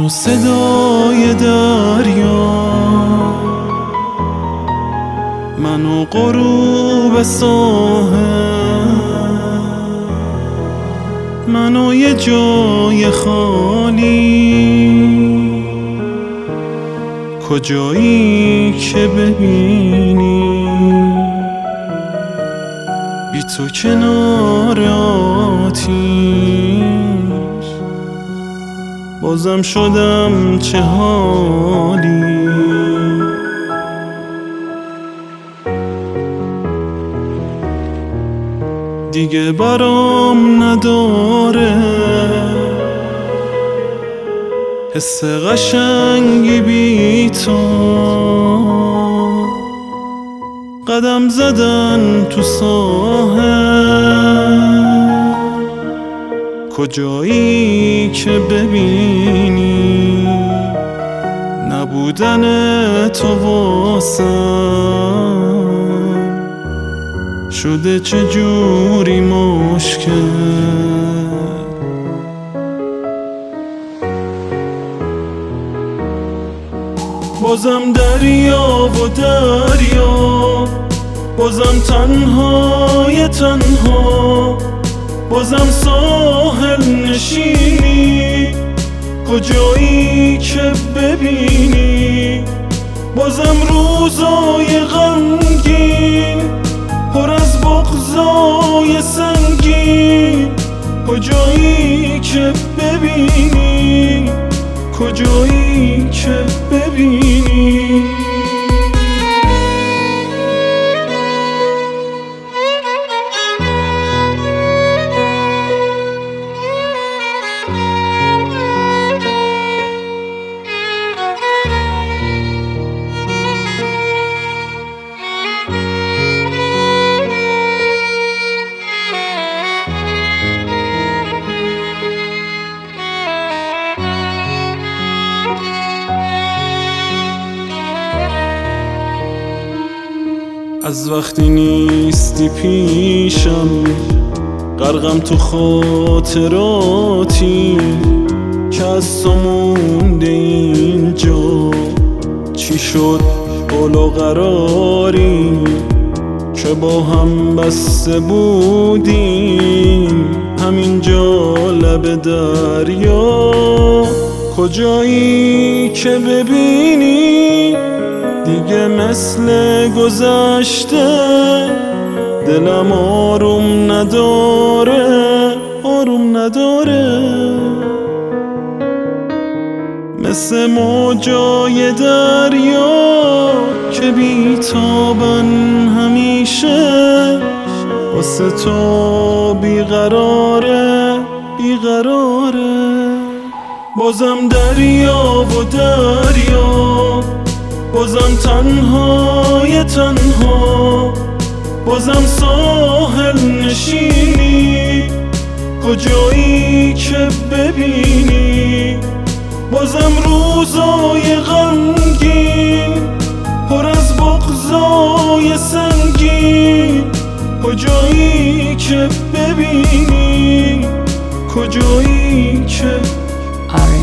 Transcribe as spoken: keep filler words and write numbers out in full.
من و صدای دریا، من و غروب ساحل، من و یه جای خالی، کجایی که ببینی بی تو کنار آتیش بازم شدم چه حالی. دیگه برام نداره حس قشنگی بی تو، قدم زدن تو ساحل، کجایی که ببینی نبودن تو واسم شده چه جوری مشکل. بازم دریا و دریا، بازم تنهای تنها، بازم ساحل نشینی کجایی که ببینی، بازم روزای غمگین پر از بغضای سنگین، کجایی که ببینی، کجایی که ببینی. از وقتی نیستی پیشم غرقم تو خاطراتی که از تو مونده اینجا. چی شد حال و قراری که با هم بسته بودیم همینجا لب دریا، کجایی که ببینی دیگه مثل گذشته دلم آروم نداره، آروم نداره. مثل موجای دریا که بیتابن همیشه واسه تو بیقراره، بیقراره. بازم دریا و دریا، بازم تنهای تنها، بازم ساحل نشینی کجایی که ببینی، بازم روزای غمگین پر از بغضای سنگین، کجایی که ببینی، کجایی که